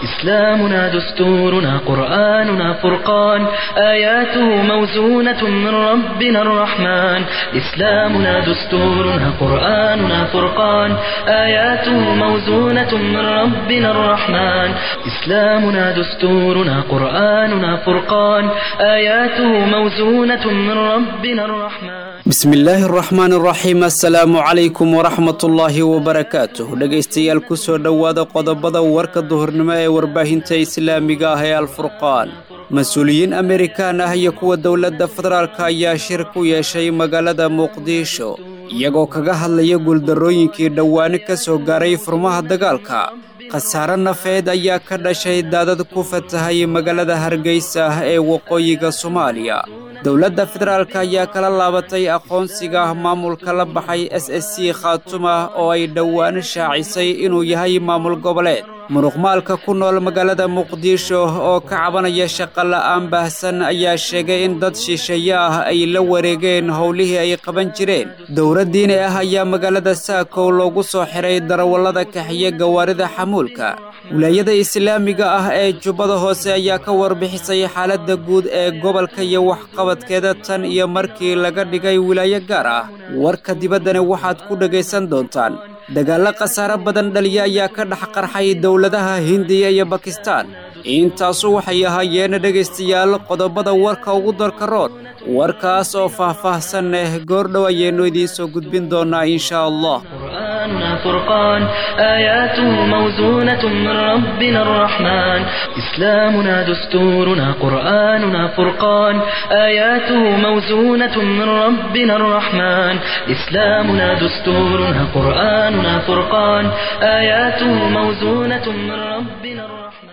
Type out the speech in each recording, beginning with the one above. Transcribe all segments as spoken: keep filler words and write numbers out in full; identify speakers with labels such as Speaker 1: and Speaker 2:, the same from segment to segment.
Speaker 1: إسلامنا دستورنا قرآننا فرقان آياته موزونة من ربنا الرحمن إسلامنا دستورنا قرآننا فرقان آياته موزونة من ربنا الرحمن إسلامنا دستورنا قرآننا فرقان آياته موزونة من ربنا الرحمن
Speaker 2: بسم الله الرحمن الرحيم السلام عليكم ورحمة الله وبركاته dhageystayaal ku soo dhawaada qodobada warka duhurnimo ee warbaahinta islaamiga ah ee Al-Furqaan mas'uuliyiin Amerikaan ah iyo kuwa dawladda federaalka ayaa shir ku yeeshay magaalada Muqdisho iyagoo kaga hadlaya guuldarooyinkii dhawaan ka soo gaaray furmaha dagaalka khasaare nafeed ayaa ka dhashay daadad ku fatahay magaalada Hargeysa ee waqooyiga Soomaaliya dawladda federaalka ayaa kala laabatay aqoonsiga maamulka la baxay S S C Khaatuma oo ay dhawaan shaacisay inuu yahay maamul goboleed muruqmaalka ku nool magaalada Muqdisho oo ka cabanaya shaqo la'aan baahsan ayaa sheegay in dad shisheeye ah ay la wareegeen howlihii ay qaban jireen dowladdiina ah ayaa magaalada Saako loogu soo xiray darawallada kaxiye gawaarida xamuulka wilaayada islaamiga ah ee Jubbada Hoose ayaa ka warbixisay xaaladda guud ee gobolka iyo waxqabadkeeda tan iyo markii laga dhigay wilaayo gaar ah warka dibaddana waxaad ku dhageysan doontaan dagaal khasaare badan dhaliya ayaa ka dhax qarxay dawladaha Hindiya iyo Pakistan intaas waxay ahaayeen dhageystayaal qodobada warka ugu darka rood warkaas oo faahfaahsan eh goordhow ayaynu idiin soo gudbin doonaa insha Allah
Speaker 1: قرآننا فرقان آياته موزونة من ربنا الرحمن إسلامنا دستورنا قرآننا فرقان آياته موزونة من ربنا الرحمن إسلامنا دستورنا قرآننا فرقان آياته موزونة من ربنا الرحمن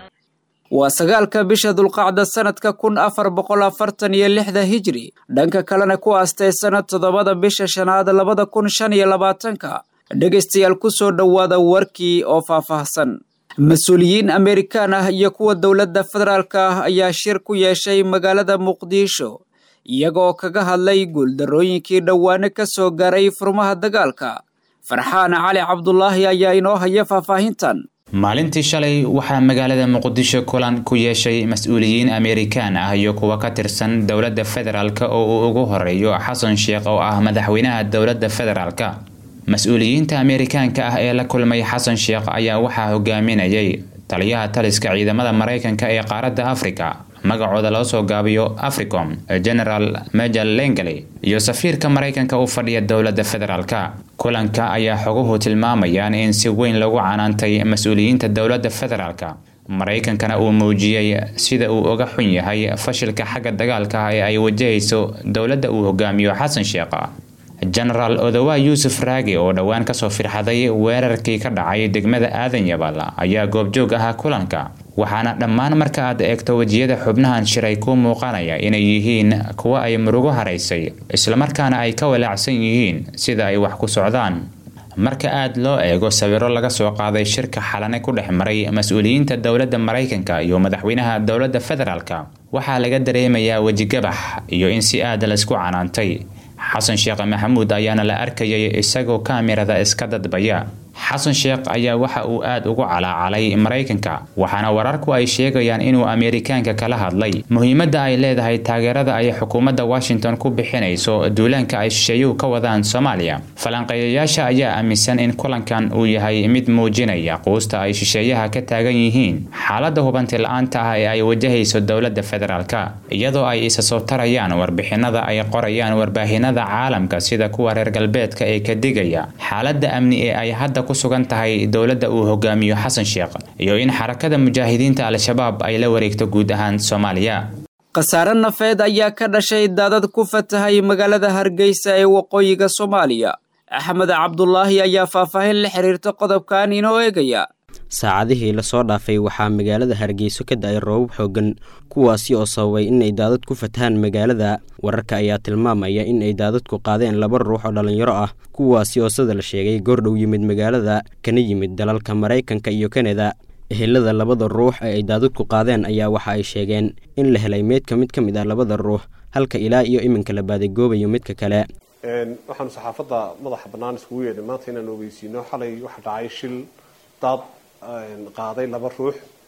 Speaker 2: وسجالك بشهد القعدة سنة كون أفر بقول أفرتن يلحظة هجري دنك كلنا كو أستي سنة تضبط بش شناد لبدا كون شن يلباتنك dhageystayaal ku soo dhawaada warkii oo faahfaahsan mas'uuliyiin Amerikaan ah iyo kuwa dawladda federaalka ah ayaa shir ku yeeshay magaalada Muqdisho iyagoo kaga hadlay guuldarooyinkii dhawaan ka soo gaaray furmaha dagaalka Farxaan Cali Cabdullaahi ayaa inoo haya faahfaahintan
Speaker 3: maalintii shalay waxaa magaalada Muqdisho kulan ku yeeshay mas'uuliyiin Amerikaan ah iyo kuwa ka tirsan dawladda federaalka oo uu ugu horeeyo Xasan Sheekh oo ah madaxweynaha dawladda federaalka mas'uuliyiinta Amerikaanka ah ee la kulmay Xasan Sheekh ayaa waxaa hogaaminayay taliyaha taliska ciidamada Mareykanka ee qaaradda Afrika magacooda loo soo gaabiyo Africom General Major Langley iyo safiirka Mareykanka u fadhiya dawladda federaalka kulanka ayaa xoguhu tilmaamayaan in si weyn lagu canaantay mas'uuliyiinta dawladda federaalka Mareykankana uu muujiyay sida uu uga xun yahay fashilka xagga dagaalka ee ay wajahayso dawladda uu hogaamiyo Xasan Sheekh General Odawa Yusuf Raage oo dhawaan ka soo firxaday weerarkii ka dhacay degmada Aadan Yabaal ayaa goobjoog ah kulanka waxaana dhammaan marka aad eegto wajiyada xubnahan shiray ku muuqanaya inay yihiin kuwa ay murugo haraysay isla markaana ay ka walaacsan yihiin sida ay wax ku socdaan marka aad loo eego sawiro laga soo qaaday shirka xalane ku dhex maray mas'uuliyiinta dawladda Mareykanka iyo madaxweynaha dawladda federaalka waxaa laga dareemayaa wajigabax iyo in si aad la isku canaantay Xasan Sheekh Maxamuud ayaana la arkayay isagoo kaamirada iska dadbaya Xasan Sheekh ayaa waxa uu aad ugu calaacalay Mareykanka waxaana wararku ay sheegayaan inuu Amerikaanka kala hadlay muhiimadda ay leedahay taageerada ay xukuumadda Washington ku bixinayso duulaanka ay shisheeyuhu ka wadaan Soomaaliya falanqeeyayaasha ayaa aaminsan in kulankan uu yahay mid muujinaya quusta ay shisheeyaha ka taagan yihiin xaaladda hubanti la'aanta ah ee ay wajahayso dawladda federaalka iyadoo ay isa soo tarayaan warbixinada ay qorayaan warbaahinada caalamka sida kuwa reer galbeedka ee ka digaya xaaladda amni ee ay hadda ku sugan tahay dawladda uu hogaamiyo Xasan Sheekh iyo in xarakada mujaahidiinta al-shabaab ay la wareegto guud ahaan Soomaaliya
Speaker 2: khasaare nafeed ayaa ka dhashay daadad ku fatahay magaalada Hargeysa ee waqooyiga Soomaaliya Axmed Cabdullaahi ayaa faahfaahin la xiriirta qodobkan inoo eegaya
Speaker 4: saacadihii la soo dhaafay waxaa magaalada Hargeysa ka dhacay roobab xooggan kuwaasi oo sababay in ay daadad ku fatahaan magaalada wararka ayaa tilmaamaya in ay daadadku qaadeen laba ruux oo dhalinyaro ah kuwaasi oo sida la sheegay goordhow yimid magaalada kana yimid dalalka Mareykanka iyo Kanada ehelada labada ruux ee ay daadadku qaadeen ayaa waxa ay sheegeen in la helay meed ka mid ka mid ah labada ruux halka ilaa iyo iminka la baaday goobayo midka kale
Speaker 5: een waxaan saxaafadda madaxa banaan isku yeedhay maanta inaan ogeysiino xalay waxa dhacay shil dad qaaday laba ruux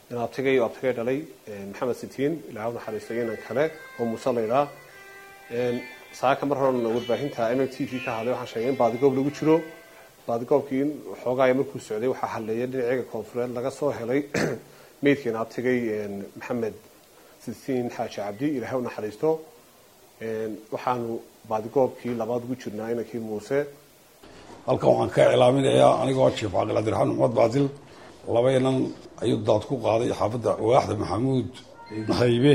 Speaker 5: in abtigay abtigay dhalay maxamed sitiin ilaahay naxariistay inaan kale oo Muuse leeyahay een saaka mar hore warbaahinta M T V ka hadlay waxaan sheegay in baadigoob lagu jiro baadigooبkii xoogaa markuu socday waxa xalleeyay dhinaca koonfureed laga soo helay meedkiina abtigay maxamed sitiin xaaji cabdi ilaahay naxariisto een waxaanu baadigooبkii labaad ugu jirnaa inankii Muuse
Speaker 6: halkan waxaan ka ilaaminayaa anigoo Chief Aqal Abdirxaan Maxamed Baadil labaynan ayuu daad ku qaaday xaafadda waaxda Maxamuud Haybe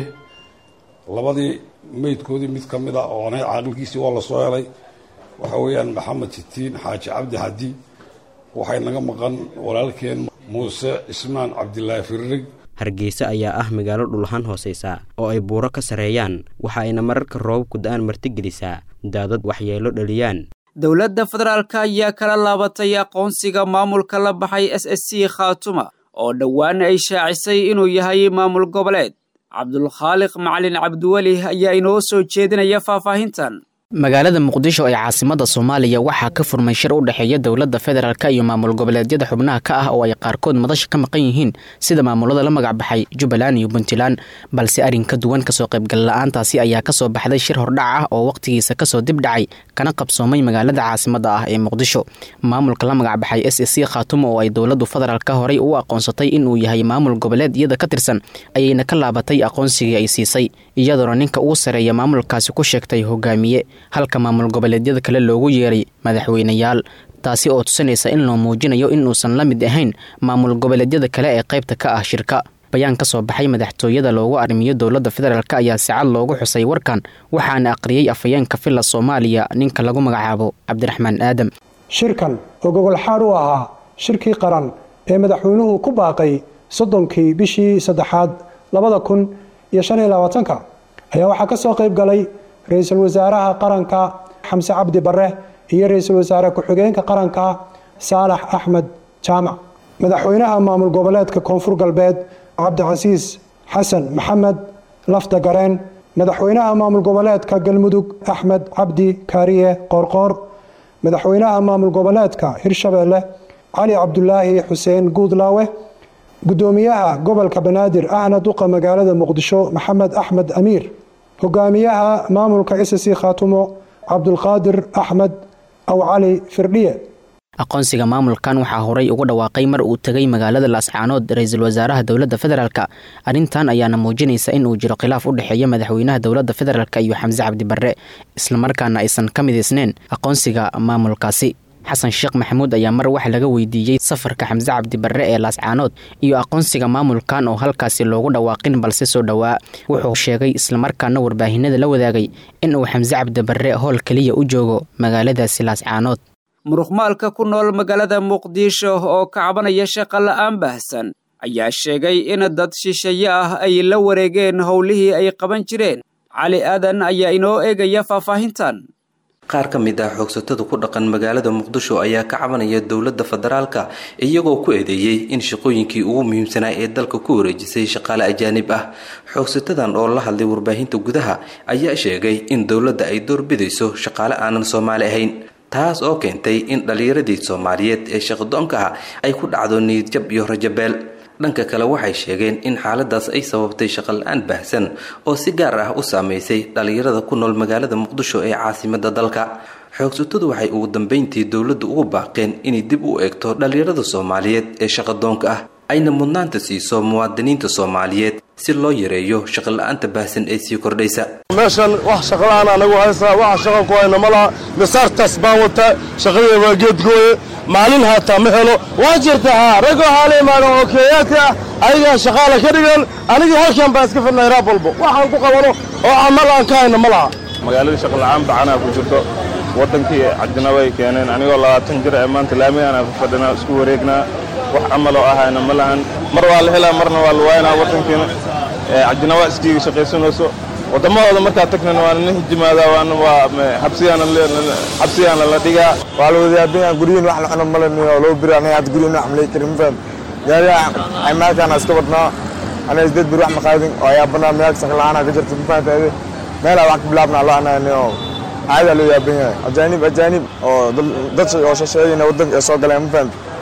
Speaker 6: labadii meydkoodii mid ka mid ah oo aanay caaqilkiisii waa la soo helay waxa weeyaan maxamed sitiin xaaji cabdi hadi waxay naga maqan walaalkeen Muuse Ismaan Cabdilaahi Firrig
Speaker 4: Hargeysa ayaa ah magaalo dhulahan hooseysa oo ay buuro ka sareeyaan waxa ayna mararka roobku da'an martigelisaa daadad waxyeelo dhaliyaan
Speaker 2: dowladda federaalka ayaa kala laabatay aqoonsiga maamulka la baxay S S C Khaatuma oo dhawaan ay shaacisay inuu yahay maamul goboleed Cabdulkhaaliq Macalin Cabdiwali ayaa inoo soo jeedinaya faahfaahintan
Speaker 7: magaalada Muqdisho ee caasimada Soomaaliya waxa ka furmay shir u dhaxeeya dawladda federaalka iyo maamul goboleedyada xubnaha ka ah oo ay qaarkood madasha ka maqan yihiin sida maamulada la magac baxay Jubbaland iyo Puntland balse arin ka duwan ka soo qayb gal la'aantaasi ayaa ka soo baxday shir hordhac ah oo waqtigiisa ka soo dib dhacay kana qabsoomay magaalada caasimada ah ee Muqdisho maamulka la magac baxay S S C Khaatuma oo ay dawladdu federaalka horay u aqoonsatay inuu yahay maamul goboleedyada ka tirsan ayayna ka laabatay aqoonsigii ay siisay iyadoo ninka ugu sareeya maamulkaasi ku sheegtay hogaamiye halka maamul goboleedyada kale loogu yeeray madaxweynayaal taasi oo tusinaysa in loo muujinayo in uusan la mid ahayn maamul goboleedyada kale ee qaybta ka ah shirka bayaan ka soo baxay madaxtooyada loogu armiyo dawladda federaalka ayaa si cad loogu xusay warkan waxaana aqriyay afayeenka Villa Soomaaliya ninka lagu magacaabo Cabdiraxmaan Aadam
Speaker 8: shirkan oo gobol xaar u ahaa shirkii qaran ee madaxweynuhu ku baaqay soddonkii bishii saddexaad labada kun iyo shan iyo labaatanka ayaa waxa ka soo qayb galay ra'iisul wasaaraha qaranka Xamse Cabdi Barre iyo ra'iisul wasaare ku-xigeenka qaranka Saalax Axmed Jaamac madaxweynaha maamul goboleedka Koonfur Galbeed Cabdicasiis Xasan Maxamed Lafta Gareen madaxweynaha maamul goboleedka Galmudug Axmed Cabdi Kaariye Qorqor madaxweynaha maamul goboleedka Hirshabeelle Cali Cabdulaahi Xuseen Guudlaawe gudoomiyaha gobolka Banaadir ahna duqa magaalada Muqdisho Maxamed Axmed Amiir hogaamiyaha maamulka S S C Khaatumo Cabdulqaadir Axmed aw Cali Firdhiye
Speaker 7: aqoonsiga maamulkan waxa horay ugu dhawaaqay mar uu tagay magaalada Laascaanood ra'iisul wasaaraha dawladda federaalka arintan ayaana muujinaysa in uu jiro khilaaf u dhaxeeya madaxweynaha dawladda federaalka iyo Xamse Cabdi Barre isla markaana aysan ka mideysneen aqoonsiga maamulkaasi xasan sheekh maxamuud ayaa mar wax laga weydiiyay safarka Xamse Cabdi Barre ee Laascaanood iyo aqoonsiga maamulkan oo halkaasi loogu dhawaaqin balse soo dhawaa wuxuu sheegay isla markaana warbaahinada la wadaagay in uu Xamse Cabdi Barre hool kaliya u joogo magaaladaasi Laascaanood
Speaker 2: muruqmaalka ku nool magaalada Muqdisho oo ka cabanaya shaqo la'aan baahsan ayaa sheegay in dad shisheeye ah ay la wareegeen howlihii ay qaban jireen Cali Aadan ayaa inoo eegaya faahfaahintan
Speaker 9: qaar ka mid ah xoogsatada ku dhaqan magaalada Muqdisho ayaa ka cabanaya dawladda federaalka iyagoo ku eedeeyay in shaqooyinkii ugu muhiimsanaa ee dalka ku wareejisay shaqaale ajaanib ah xoogsatadan oo la hadlay warbaahinta gudaha ayaa sheegay in dawladda ay doorbidayso shaqaale aanan Soomaali ahayn taas oo keentay in dhalinyarada Soomaaliyeed ee shaqadoonka ay ku dhacdo niyad jab iyo rajabeel dhanka kale waxay sheegeen in xaaladaas ay sababtay shaqo la'aan baahsan oo si gaar ah u saameysay dhalinyarada ku nool magaalada Muqdisho ee caasimadda dalka xoogsatadu waxay ugu dambeyntii dawladdu ugu baaqeen inay dib u eegto dhalinyarada Soomaaliyeed ee shaqadoonka ah ayna mudnaanta siiso muwaadiniinta Soomaaliyeed si loo yareeyo shaqo la'aanta baahsan ee sii kordhaysa
Speaker 10: meeshan wax shaqo la'aan anagu haysaa wax shaqo ku hayna malaha misaartaas baan wata shaqada waa geedgooye maalin haata ma helo waa jirta ha rago haale maagan oo keeyadka ayaga shaqaale ka dhigan aniga halkan baan iska fadhnay raab walbo waxaan ku qabano oo amal aan ka hayna malaha magaalada shaqo la'aan bacana ku jirto wadankii ajnabi ay keeneen anigoo labaatan jir ee maanta laami aan fadhina isku wareegnaa wax amal oo ahayna malahan mar waa la helaa marna waa la waayna wadankiina ee ajnabi iskiga shaqaysanayso wadamada marka tagna waa in hijimaada waa habsiyana habsiyana la dhiga waa la wadaabin guriin wax la cuno malayn oo loo biraanay had guriin wax malay karin faan gaariga ay maakan iska wadnaa ana isdad bir wax ma qaadin oo ayaa banaa meeq saqlaana ka jirto faantaade meel wax bilaabna la anaanay caada loo yaabin ajaanib ajaanib oo dad oo shaqeeyna wadanka soo galeen faan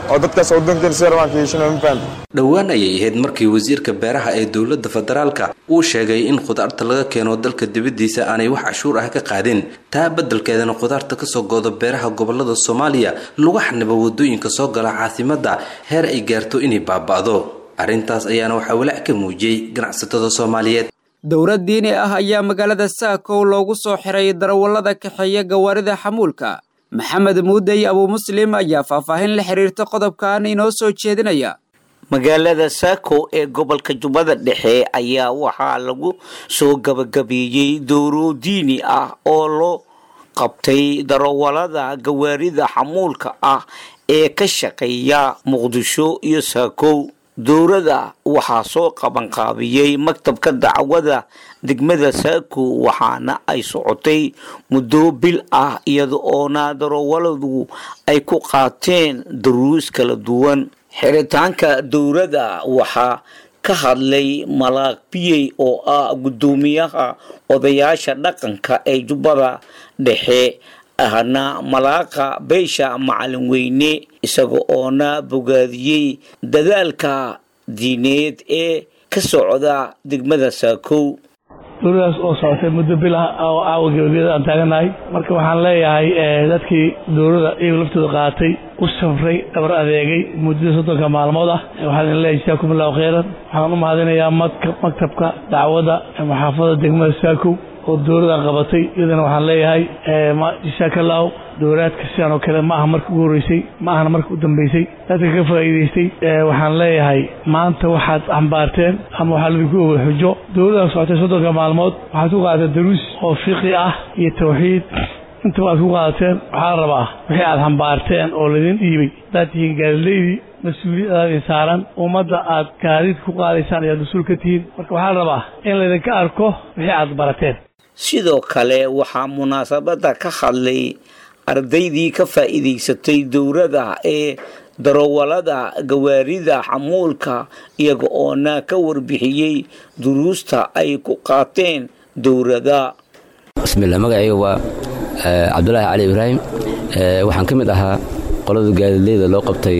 Speaker 11: oo dadkaas waddankan si rabaan ka yeeshanayaan ma fahanteen.
Speaker 9: dhowaan ayay ahayd markii wasiirka beeraha ee dowladda federaalka uu sheegay in khudaarta laga keeno dalka dibaddiisa aanay wax cashuur ah ka qaadin taa beddelkeedana khudaarta ka soo gooda beeraha gobollada Soomaaliya lagu xanibo wadooyinka soo gala caasimadda heer ay gaarto inay baaba'do arrintaas ayaana waxa walaac ka muujiyay ganacsatada Soomaaliyeed.
Speaker 2: dowlad diini ah ayaa magaalada Saako loogu soo xiray darawallada kaxeeya gawaarida xamuulka. maxamed muudey abu muslim ayaa faahfaahin la xiriirta qodobkan inoo soo jeedinaya.
Speaker 12: magaalada Saako ee gobolka Jubbada Dhexe ayaa waxaa lagu soo gabagabeeyay dowro diini ah oo loo qabtay darawallada gawaarida xamuulka ah ee ka shaqeeya Muqdisho iyo Saako. dowladda waxaa soo qaban qaabiyay maktabka dacwada degmada Saako waxaana ay socotay muddo bil ah iyadoo oona darawalladu ay ku qaateen duruus kala duwan. xiritaanka dowladda waxaa ka hadlay Malaaq Biyey oo ah gudoomiyaha odayaasha dhaqanka ee Jubbada Dhexe ahna malaaqa beesha macalin weyne isagoo oona bogaadiyey dadaalka diineed ee ka socda degmada Saako.
Speaker 13: dowladaas oo socotay muddo bil ah oo aawgeeda aan taaganahay marka waxaan leeyahay dadkii dowladda iyo laftooda qaatay u safray dabar adeegay muddo soddon maalmood ah waxaan leeyahay jazaakum Allahu khayran. waxaan u mahadinayaa maktabka dacwada ee maxaafadda degmada Saako oo dowladda qabatay iyadana waxaan leeyahay ma jazaakallahu dowladka sidoo kale ma aha markii ugu horeysay ma aha markii u dambeysay dadka ka faa'iideystay waxaan leeyahay maanta waxaad ambaarteen ama waxa lagu ogaa xujo dowladda socotay soddon maalmood waxaad ku qaadatay duruus oo fiqi ah iyo tawxiid inta waad ku qaadateen waxaa la rabaa wixii aad ambaarteen oo ladin dhiibay dadkii gaaleeyay mas'uuliyad saaran ummadda aad gaariid ku qaadaysaan iyo mas'uul ka tihiin marka waxaa la rabaa in la idinka arko wixii aad barateen.
Speaker 12: sidoo kale waxaa munaasabada ka hadlay ardaydii ka faa'iideysatay dowladda ee darawallada gawaarida xamuulka iyaga oona ka warbixiyey duruusta ay ku qaateen dowladda.
Speaker 14: bismillah magacayga waa cabdulaahi cali ibraahim waxaan ka mid ahaa qolada gaadiidleyda loo qabtay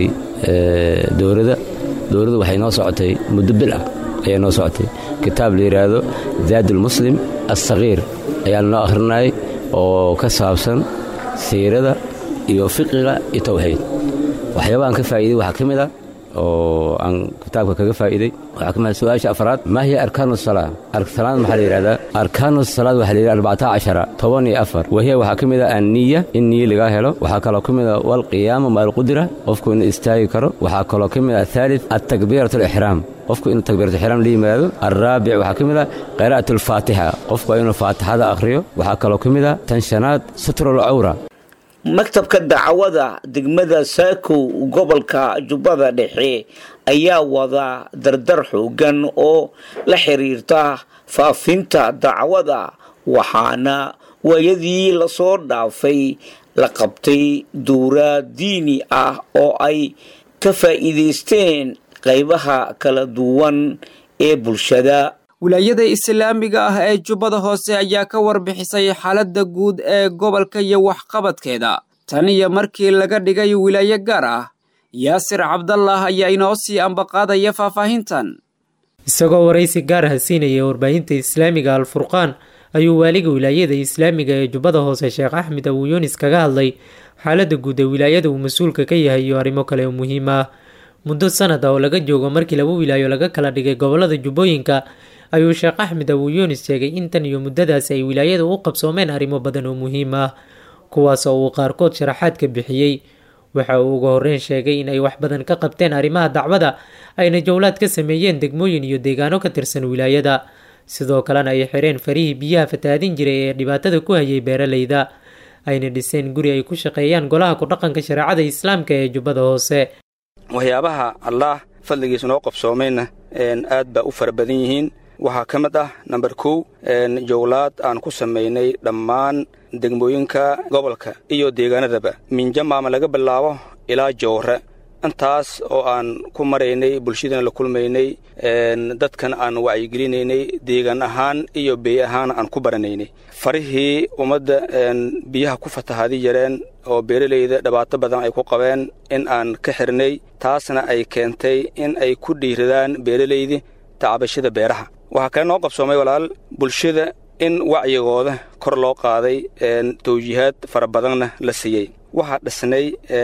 Speaker 14: dowladda dowladda waxay noo socotay muddo bil ah ayay noo socotay kitaab la yiraahdo zaadul muslim as-sagiir ayaa noo akhrinay oo ka saabsan siirada iyo fiqiga iyo tawxiid. waxyaabaha aan ka faa'iiday waxaa ka mid ah oo aan kitaabka kaga faa'iiday waxaa ka mid ah su'aasha afraad ma hiya arkaanu salaa arkaan maxaa la yiraahdaa arkaanu salaad waxaa la yiraahdaa arbacata cashara toban iyo afar wahiya waxaa ka mid ah an-niyya in niyya laga helo waxaa kaloo ka mid ah wal qiyaam ma al qudra qofku inuu istaagi karo waxaa kaloo ka mid ah thalith at-takbiratu al-ihram qofku inuu takbiratu al-ihram la yimaado ar-raabi' waxaa ka mid ah qiraa'atu al-faatiha qofku inuu faatixada akhriyo waxaa kaloo ka mid ah tan shanaad sutrul awra.
Speaker 12: maktabka dacwada degmada Saako gobolka Jubbada Dhexe ayaa wada dardar xoogan oo la xiriirta faafinta dacwada waxaana waayadii la soo dhaafay la qabtay dowlad diini ah oo ay ka faa'iideysteen qaybaha kala duwan ee bulshada.
Speaker 2: wilaayada islaamiga ah ee Jubbada Hoose ayaa ka warbixisay xaaladda guud ee gobolka iyo waxqabadkeeda tan iyo markii laga dhigay wilaayo gaar ah. yaasir cabdallah ayaa inoo sii ambaqaadaya faahfaahintan.
Speaker 15: isagoo waraysi gaar ah siinaya warbaahinta islaamiga al-furqaan ayuu waaliga wilaayada islaamiga ee Jubbada Hoose Sheekh Axmed Abu Yunis kaga hadlay xaaladda guud ee wilaayada uu mas'uulka ka yahay iyo arrimo kale oo muhiim ah. muddo sanad ah oo laga joogo markii laba wilaayo laga kala dhigay gobolada Jubbooyinka ayuu Sheekh Axmed Abu Yunis sheegay in tan iyo muddadaas ay wilaayada u qabsoomeen arrimo badan oo muhiim ah kuwaas oo uu qaarkood sharaxaad ka bixiyay. waxa uu ugu horreyn sheegay in ay wax badan ka qabteen arrimaha dacwada ayna jawlaad ka sameeyeen degmooyin iyo deegaano ka tirsan wilaayada sidoo kalena ay xireen farihii biyaha fataadin jiray ee dhibaatada ku hayay beeralayda ayna dhiseen guri ay ku shaqeeyaan golaha ku dhaqanka shareecada islaamka ee Jubbada Hoose.
Speaker 16: waxyaabaha Allah fadligiisa noo qabsoomayna aad ba u fara badan yihiin waxaa ka mid ah number kow jawlaad aan ku sameynay dhammaan degmooyinka gobolka iyo deegaanadaba minjamaama laga bilaabo ilaa Jowhara intaas oo aan ku maraynay bulshadana la kulmaynay dadkan aan wacyigelinaynay deegaan ahaan iyo bey ahaan aan ku baranaynay farihii ummadda biyaha ku fatahaadi jireen oo beeralayda dhibaato badan ay ku qabeen in aan ka xirnay taasna ay keentay in ay ku dhiiradaan beeralayda tacabashada beeraha waxaa kale noo qabsoomay walaal bulshada in wacyigooda kor loo qaaday tawjiihaad fara badanna la siiyey waxaa dhisnay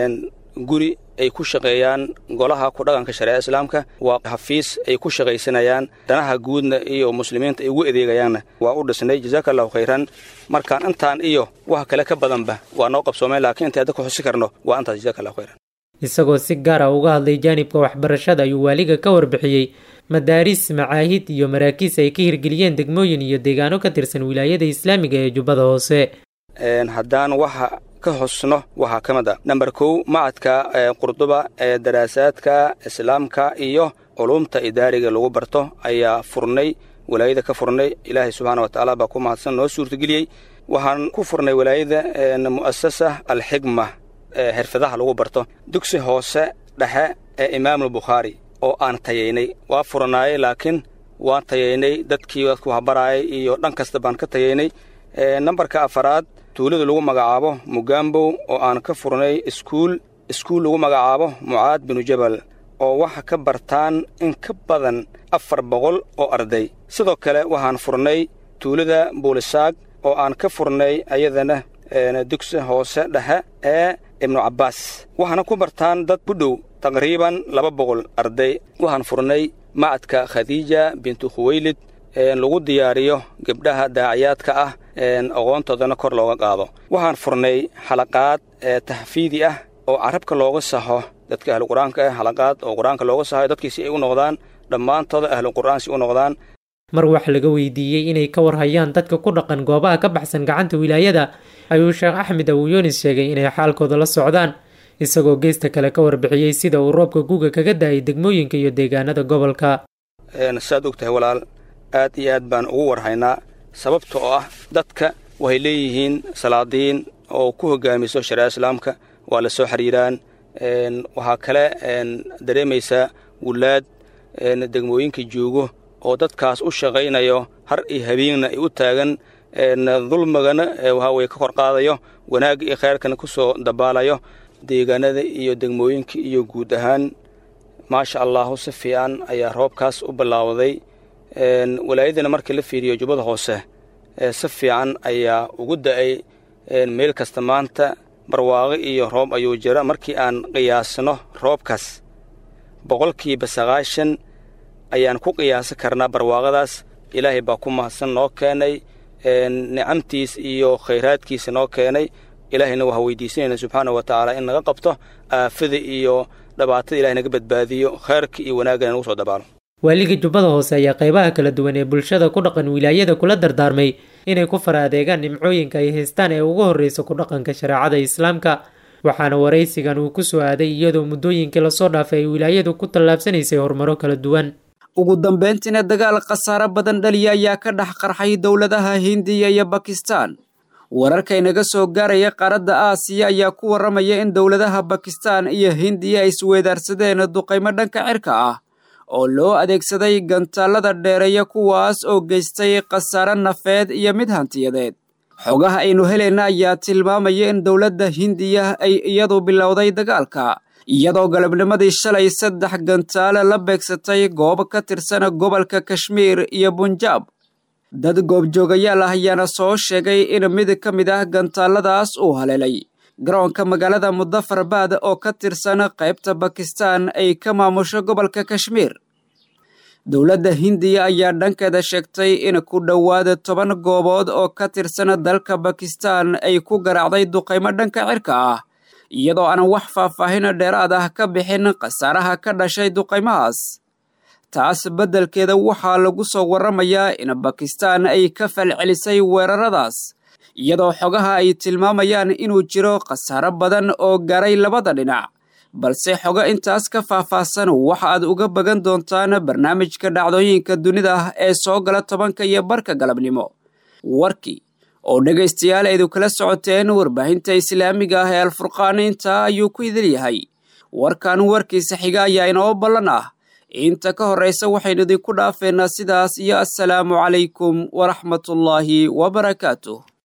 Speaker 16: guri ay ku shaqeeyaan golaha ku dhaqanka shariicada islaamka waa xafiis ay ku shaqaysanayaan danaha guudna iyo muslimiinta ay ugu adeegayaanna waa u dhisnay jazaakallahu khayran markaan intaan iyo wax kale ka badanba waa noo qabsoomeen laakiin inta hadda ku xusi karno waa intaas jazaakallahu khayran
Speaker 15: isagoo si gaar ah uga hadlay jaanibka waxbarashada ayuu waaliga ka warbixiyey madaaris macaahid iyo maraakiis ay ka hirgeliyeen degmooyin iyo deegaano ka tirsan wilaayada islaamiga ee jubbada hoose
Speaker 16: haddaan waxa ka hosno waxaa ka mid ah namber kow macadka qurduba ee daraasaadka islaamka iyo culumta idaariga lagu barto ayaa furnay walaayada ka furnay ilaahay subxaana wa tacaala baa ku mahadsan noo suurtageliyey waxaan ku furnay walaayada mu'asasa alxigma ee xirfadaha lagu barto dugsi hoose dhexe ee imaamul bukhaari oo aan tayaynay waa furanaayay laakiin waan tayaynay dadkii dadku habaraayay iyo dhan kasta baan ka tayaynay nambarka afaraad tuulada lagu magacaabo mugambow oo aan ka furnay iskuul iskuul lagu magacaabo mucaad binu jabal oo waxa ka bartaan in ka badan afar boqol oo arday sidoo kale waxaan furnay tuulada buulisaag oo aan ka furnay ayadana dugsi hoose dhexe ee ibnu cabbaas waxaana ku bartaan dad ku dhow taqriiban laba boqol arday waxaan furnay macadka khadiija bintu khuwaylid lagu diyaariyo gabdhaha daaciyaadka ah aqoontoodana kor looga qaado waxaan furnay xalaqaad tahfiidi ah oo carabka looga saxo dadka ahlu qur-aanka ah xalaqaad oo qur-aanka looga saxo dadkii si ay u noqdaan dhammaantooda ahlu qur-aan si u noqdaan
Speaker 15: mar wax laga weydiiyey inay ka warhayaan dadka ku dhaqan goobaha ka baxsan gacanta wilaayada ayuu sheekh axmed awuyunis sheegay inay xaalkooda la socdaan isagoo geesta kale ka warbixiyey sida uu roobka guga kaga da'ay degmooyinka iyo deegaanada gobolka
Speaker 16: saad ogtahay walaal aad iyo aad baan ugu warhaynaa sababta oo ah dadka waxay leeyihiin salaadiin oo ku hogaamiso shariicada islaamka waa la soo xiriiraan waxaa kale dareemaysaa wulaad degmooyinka joogo oo dadkaas u shaqaynayo har iyo habeenna ay u taagan dulmigana waxa weye ka kor qaadayo wanaagga iyo khayrkana ku soo dabaalayo deegaanada iyo degmooyinka iyo guud ahaan maasha allahu si fiican ayaa roobkaas u bilaawday walaayadana markii la fiiriyo jubbada hoose si fiican ayaa ugu da'ay meel kasta maanta barwaaqo iyo roob ayuu jira markii aan qiyaasno roobkaas boqolkiiba sagaashan ayaan ku qiyaasi karnaa barwaaqadaas ilaahay baa ku mahadsan noo keenay nicamtiis iyo khayraadkiisa noo keenay ilaahayna waxaa weydiisanayna subxaana wa tacaala in naga qabto aafada iyo dhibaatada ilahay naga badbaadiyo khayrka iyo wanaagana nagu soo dabaalo
Speaker 15: waaliga jubbada hoose ayaa qaybaha kala duwan ee bulshada ku dhaqan wilaayada kula dardaarmay inay ku fara adeegaan nimcooyinka ay haystaan ee ugu horreysa ku dhaqanka shareecada islaamka waxaana waraysigan uu ku soo aaday iyadoo muddooyinkii lasoo dhaafay ay wilaayadu ku tallaabsanaysay horumaro kala duwan
Speaker 2: ugu dambeyntiina dagaal khasaare badan dhaliya ayaa ka dhex qarxay dowladaha hindiya iyo bakistan wararka inaga soo gaaraya qaaradda aasiya ayaa ku warramaya in dowladaha bakistan iyo hindiya ay isweedaarsadeen duqaymo dhanka cirka ah oo loo adeegsaday gantaallada dheereeya kuwaas oo geystay khasaare nafeed iyo mid hantiyadeed xogaha aynu helayna ayaa tilmaamaya in dowladda hindiya ay iyadu bilowday dagaalka iyadoo galabnimadii shalay saddex gantaale la beegsatay goob ka tirsan gobolka kashmiir iyo bunjaab dad goobjoogayaal ah ayaana soo sheegay in mid ka mid ah gantaalladaas uu haleelay garoonka magaalada mudafarbaad oo ka tirsan qaybta bakistan ay ka maamusho gobolka kashmiir dowladda hindiya ayaa dhankeeda sheegtay in ku dhowaada toban goobood oo ka tirsan dalka bakistan ay ku garaacday duqaymo dhanka cirka ah iyadoo aan wax faahfaahin dheeraad ah ka bixin khasaaraha ka dhashay duqaymahaas taas beddelkeeda waxaa lagu soo warramayaa in bakistan ay ka falcelisay weeraradaas iyadoo xogaha ay tilmaamayaan inuu jiro khasaaro badan oo gaaray labada dhinac balse xogo intaas ka faahfaahsan waxa aad uga bagan doontaan barnaamijka dhacdooyinka dunida ee soo gala tobanka iyo barka galabnimo warkii oo dhegaystayaal aydu kala socoteen warbaahinta islaamiga ah ee alfurqaan intaa ayuu ku idil yahay warkan warkiisa xiga ayaa inoo ballan ah inta ka horraysa waxaynu idinku dhaafeynaa sidaas iyo assalaamu calaykum waraxmatullaahi wabarakaatuh.